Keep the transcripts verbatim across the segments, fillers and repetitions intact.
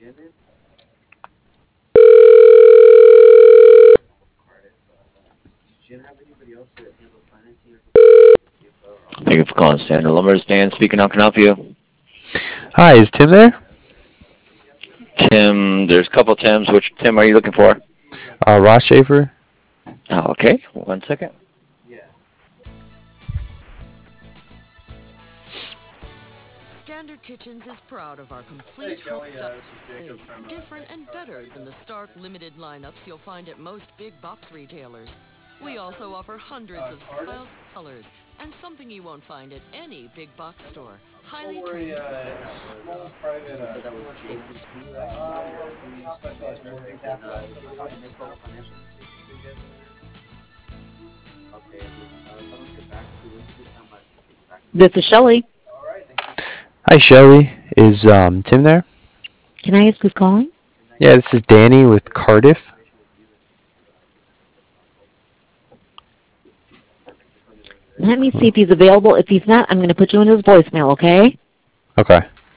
Thank you for calling Standard Lumber. Dan speaking. How can I help you? Hi, is Tim there? Tim, there's a couple Tims. Which Tim are you looking for? Uh, Ross Schaefer? Oh, okay. One second. Standard Kitchens is proud of our complete home style. Different and better than the stark limited lineups you'll find at most big box retailers. We also offer hundreds of styles, colors, and something you won't find at any big box store. Highly trained. This is Shelley. Hi, Shelly. Is um, Tim there? Can I ask who's calling? Yeah, this is Danny with Cardiff. Let me see if he's available. If he's not, I'm going to put you in his voicemail, okay? Okay.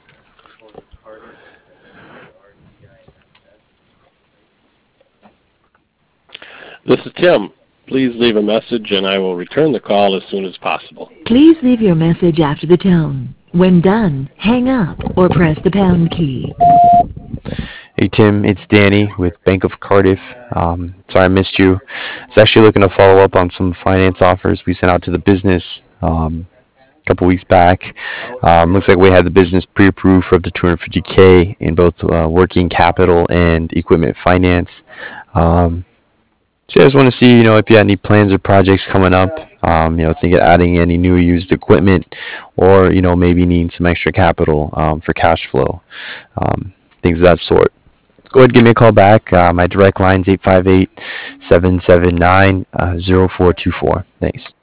This is Tim. Please leave a message and I will return the call as soon as possible. Please leave your message after the tone. When done, hang up or press the pound key. Hey, Tim. It's Danny with Bank of Cardiff. Um, sorry I missed you. I was actually looking to follow up on some finance offers we sent out to the business um, a couple weeks back. Um, looks like we had the business pre-approved for up to two hundred fifty K in both uh, working capital and equipment finance. Um, So I just want to see, you know, if you had any plans or projects coming up, um, you know, think of adding any new used equipment or, you know, maybe needing some extra capital um, for cash flow, um, things of that sort. Go ahead and give me a call back. Uh, my direct line is eight five eight, seven seven nine, zero four two four. Thanks.